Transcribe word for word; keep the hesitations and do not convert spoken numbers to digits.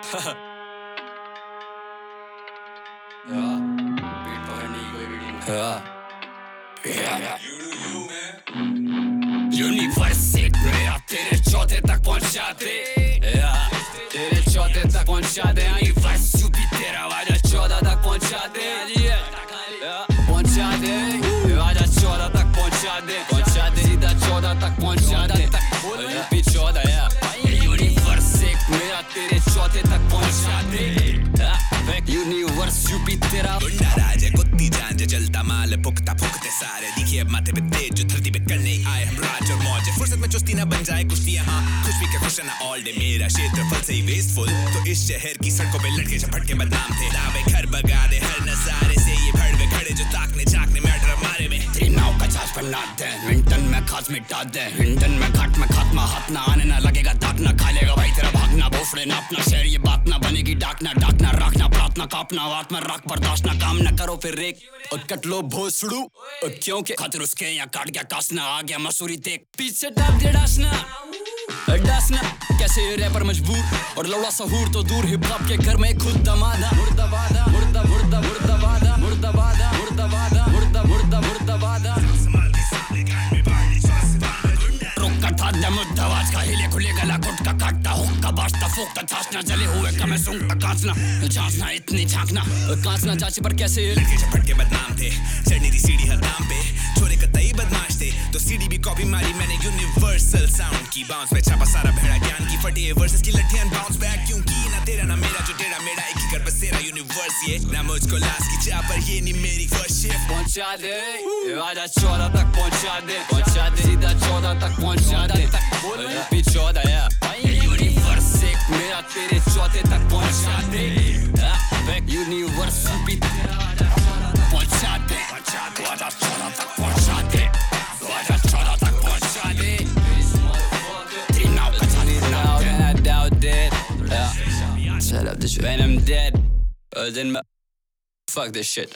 Universe एक मेरा तेरे चौथे तक पहुंचा दे, तेरे चौथे तक पहुंचा दे। यूनिवर्स यू भी तेरा वाजा चौदह तक पहुंचा दे, पहुंचा दे, वाजा चौदह तक पहुंचा दे, पहुंचा दे, सीधा चौदह तक पहुंचा दे, यूपी चौदह या यूनिवर्स एक मेरा तेरे चौथे तक पहुंचा दे। यूनिवर्स यूपी तेरा गुंडा राज कुत्ती जान जलता माल पुख्ता फुकते सारे दिखे अब माथे पे तेज जो धरती पे करने आए हम राज और मौज। फुर्सत में चुस्ती ना बन जाए कुश्ती यहाँ खुश भी क्या खुश ना ऑल डे। मेरा क्षेत्रफल से ही वेस्टफुल तो इस शहर की सड़कों पे लड़के झपट के बदनाम थे। दावे घर बगा दे हर नजारे से ये भड़वे खड़े जो ताकने झाकने मैटर हमारे में तेरी नाव का चार्ज बना दे, मिंटन में खास मिटा दे, हिंडन में घाट में खात्मा हाथ ना आने ना लगेगा दागना, खा लेगा भाई तेरा भागना भोसड़े ना अपना शहर ये बात ना बनेगी डाकना, डाकना रखना प्रार्थना कापना वात में रख बर्दाश्त ना काम ना करो फिर रेक और कट लो भोसड़ू क्योंकि खातिर उसके यहाँ काट गया कासना आ गया मसूरी देख पीछे टाप दे डासना डासना कैसे ये रैपर मजबूर और लौड़ा सहूर तो दूर हिप हॉप के घर में खुद दमादा मुर्दाबादा मुर्दा मुर्दा मुर्दाबादा मुर्दाबादा मुर्दाबादा मुर्दा मुर्दा मुर्दाबादा मुद्दावाज का हिले खुले गला गुटका काटता हुक्का बाजता फूकता छाछना जले हुए कमे सूंघता कांचना जांचना इतनी झांकना कांचना चाची पर कैसे लड़के झपट के बदनाम थे चढ़नी थी सीढ़ी हर दाम पे छोरे कतई बदमाश थे तो सीढ़ी भी कॉपी मारी मैंने यूनिवर्सल साउंड की बाउंस पे छापा सारा भेड़ा ज्ञान की फटे वर्सेस की लट्ठियां बाउंस बैक क्योंकि ना तेरा ना मेरा जो टेढ़ा मेरा एक ही घर बसेरा यूनिवर्स ये ना मुझको लाश की चाह पर ये नहीं मेरी फर्स्ट शिफ्ट पहुंचा दे आजा चौदह तक पहुंचा दे पहुंचा दे सीधा चौदह तक पहुंचा दे यूपी चौदह या यूनिवर्स एक मेरा तेरे चौथे तक पहुंचा दे यूनिवर्स यूपी पहुंचा दे आजा चौदह तक पहुंचा दे आजा चौदह तक पहुंचा दे तेरी नाव का चाली नाव है now dead yeah shut up this when I'm dead uh, then fuck this shit